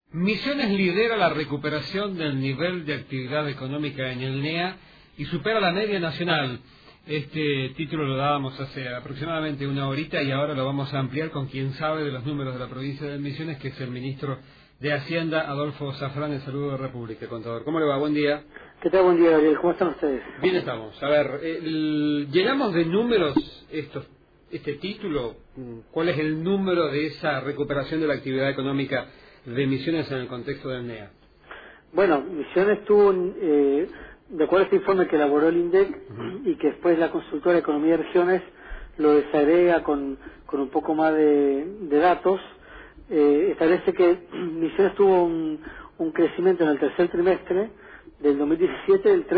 Misiones lidera la recuperación del nivel de actividad económica en el NEA y supera la media nacional. Este título lo dábamos hace aproximadamente una horita y ahora lo vamos a ampliar con quien sabe de los números de la provincia de Misiones, que es el ministro de Hacienda, Adolfo Zafrán. El saludo de República, contador. ¿Cómo le va? Buen día. ¿Qué tal? Buen día, Gabriel. ¿Cómo están ustedes? Bien estamos. A ver, llenamos de números este título. ¿Cuál es el número de esa recuperación de la actividad económica de Misiones en el contexto del NEA? Bueno, Misiones tuvo, de acuerdo a este informe que elaboró el INDEC y que después la consultora de Economía de Regiones lo desagrega con un poco más de datos, establece que Misiones tuvo un crecimiento en el tercer trimestre del 2017 del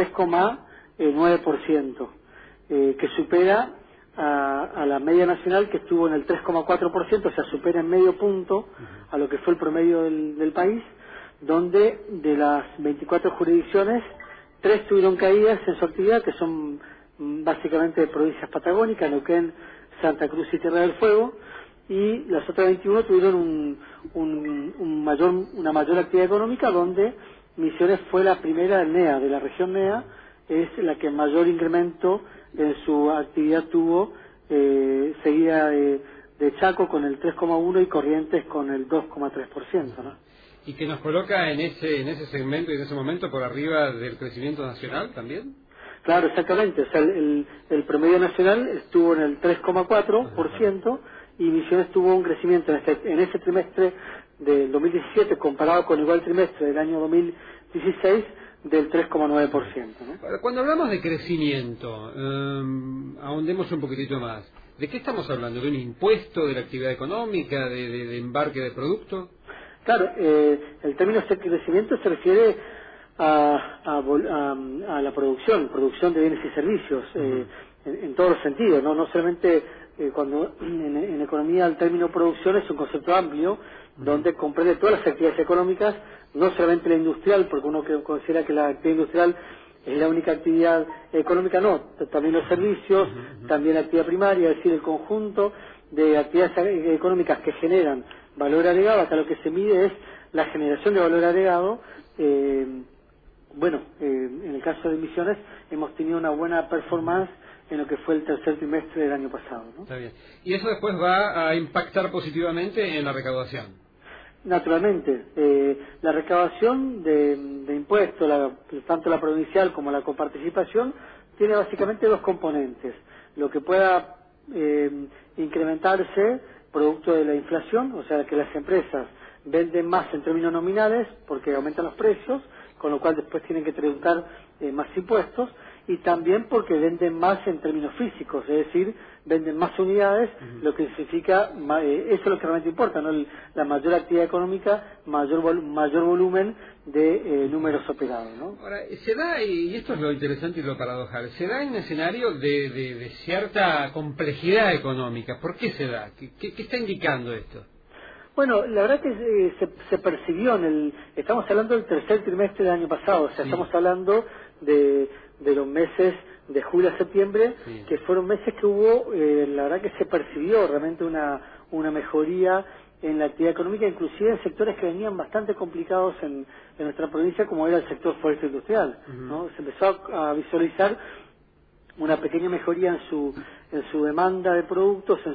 3,9%, que supera a la media nacional, que estuvo en el 3,4%, o sea, supera en medio punto a lo que fue el promedio del país, donde de las 24 jurisdicciones, 3 tuvieron caídas en su actividad, que son básicamente provincias patagónicas, Neuquén, Santa Cruz y Tierra del Fuego, y las otras 21 tuvieron una mayor actividad económica, donde Misiones fue la primera del NEA, de la región NEA, es la que mayor incremento en su actividad tuvo, seguida de Chaco con el 3,1% y Corrientes con el 2,3%, ¿no? ¿Y que nos coloca en ese segmento y en ese momento por arriba del crecimiento nacional también? Claro, exactamente. O sea, el promedio nacional estuvo en el 3,4% y Misiones tuvo un crecimiento en ese trimestre del 2017 comparado con igual trimestre del año 2016 del 3,9%, ¿no? Cuando hablamos de crecimiento, ahondemos un poquitito más. ¿De qué estamos hablando? ¿De un impuesto, de la actividad económica, de embarque de producto? Claro, el término de crecimiento se refiere a la producción de bienes y servicios, en todos los sentidos, no solamente cuando en economía el término producción es un concepto amplio, donde comprende todas las actividades económicas, no solamente la industrial, porque uno considera que la actividad industrial es la única actividad económica, no, también los servicios, también la actividad primaria, es decir, el conjunto de actividades económicas que generan valor agregado. Acá lo que se mide es la generación de valor agregado. En el caso de Misiones hemos tenido una buena performance en lo que fue el tercer trimestre del año pasado, ¿no? Está bien. Y eso después va a impactar positivamente en la recaudación. Naturalmente, la recaudación de impuestos, tanto la provincial como la coparticipación, tiene básicamente dos componentes. Lo que pueda incrementarse producto de la inflación, o sea que las empresas venden más en términos nominales porque aumentan los precios, con lo cual después tienen que tributar más impuestos, y también porque venden más en términos físicos, es decir, venden más unidades, lo que significa, eso es lo que realmente importa, ¿no? La mayor actividad económica, mayor volumen de números operados, ¿no? Ahora, se da, y esto es lo interesante y lo paradojal, se da en un escenario de cierta complejidad económica. ¿Por qué se da? ¿Qué está indicando esto? Bueno, la verdad que se percibió estamos hablando del tercer trimestre del año pasado, o sea, estamos hablando de los meses de julio a septiembre, que fueron meses que hubo, la verdad que se percibió realmente una mejoría en la actividad económica, inclusive en sectores que venían bastante complicados en nuestra provincia, como era el sector forestal industrial, ¿no? Se empezó a visualizar una pequeña mejoría en su demanda de productos, en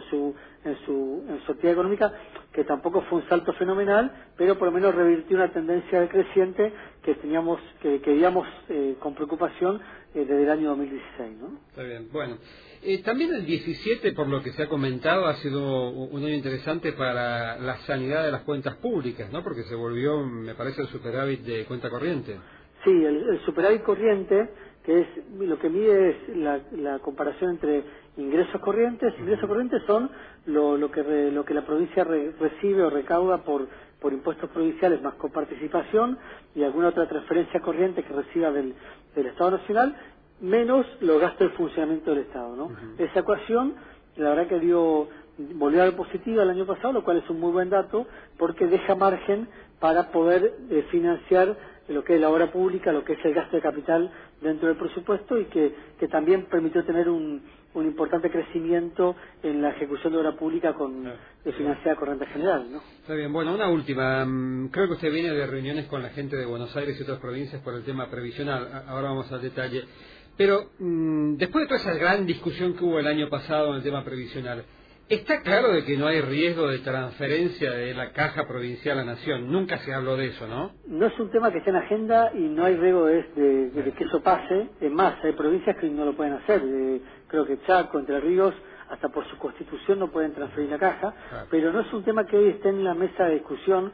su actividad económica, que tampoco fue un salto fenomenal, pero por lo menos revirtió una tendencia decreciente que veíamos con preocupación desde el año 2016, ¿no? Está bien. Bueno, también el 17, por lo que se ha comentado, ha sido un año interesante para la sanidad de las cuentas públicas, ¿no? Porque se volvió, me parece, el superávit de cuenta corriente. Sí, el superávit corriente, que es lo que mide es la comparación entre ingresos corrientes. Ingresos corrientes son lo que la provincia recibe o recauda por impuestos provinciales más coparticipación y alguna otra transferencia corriente que reciba del Estado Nacional, menos los gastos de funcionamiento del Estado, ¿no? Esa ecuación, la verdad que volvió a dar positiva el año pasado, lo cual es un muy buen dato, porque deja margen para poder financiar lo que es la obra pública, lo que es el gasto de capital dentro del presupuesto, y que también permitió tener un importante crecimiento en la ejecución de obra pública financiada con renta general, ¿no? Está bien. Bueno, una última. Creo que usted viene de reuniones con la gente de Buenos Aires y otras provincias por el tema previsional. Ahora vamos al detalle. Pero después de toda esa gran discusión que hubo el año pasado en el tema previsional, está claro de que no hay riesgo de transferencia de la caja provincial a Nación. Nunca se habló de eso, ¿no? No es un tema que esté en agenda y no hay riesgo de que eso pase. Es más, hay provincias que no lo pueden hacer. Creo que Chaco, Entre Ríos, hasta por su constitución no pueden transferir la caja, claro. Pero no es un tema que hoy esté en la mesa de discusión.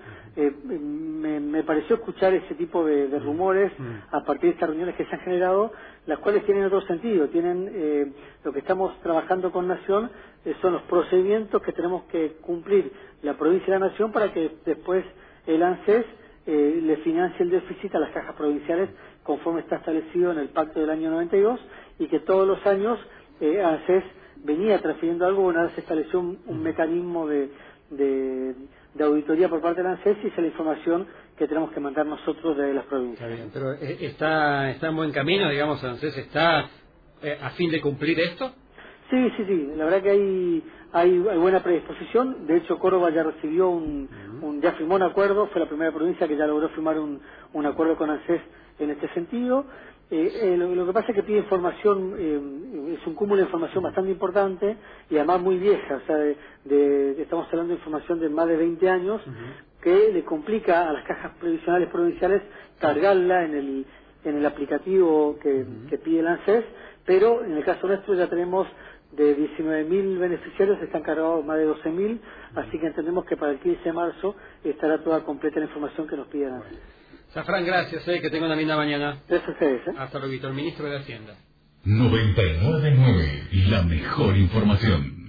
Me pareció escuchar ese tipo de rumores a partir de estas reuniones que se han generado, las cuales tienen otro sentido. Tienen lo que estamos trabajando con Nación, son los procedimientos que tenemos que cumplir la provincia y la Nación para que después el ANSES le financie el déficit a las cajas provinciales conforme está establecido en el pacto del año 92, y que todos los años ANSES venía transfiriendo algo. Una vez se estableció un mecanismo de auditoría por parte del ANSES, y esa es la información que tenemos que mandar nosotros de las provincias. Está bien, pero está en buen camino, digamos, ANSES está a fin de cumplir esto. Sí, la verdad que hay buena predisposición. De hecho, Córdoba ya recibió ya firmó un acuerdo, fue la primera provincia que ya logró firmar un acuerdo con ANSES en este sentido. Lo que pasa es que pide información, es un cúmulo de información bastante importante y además muy vieja, o sea, estamos hablando de información de más de 20 años, que le complica a las cajas previsionales provinciales cargarla en el aplicativo que pide el ANSES, pero en el caso nuestro ya tenemos de 19.000 beneficiarios, están cargados más de 12.000, así que entendemos que para el 15 de marzo estará toda completa la información que nos pide el ANSES. Zafrán, gracias, que tenga una linda mañana. Gracias a ustedes. Hasta luego, el ministro de Hacienda. 99.9, la mejor información.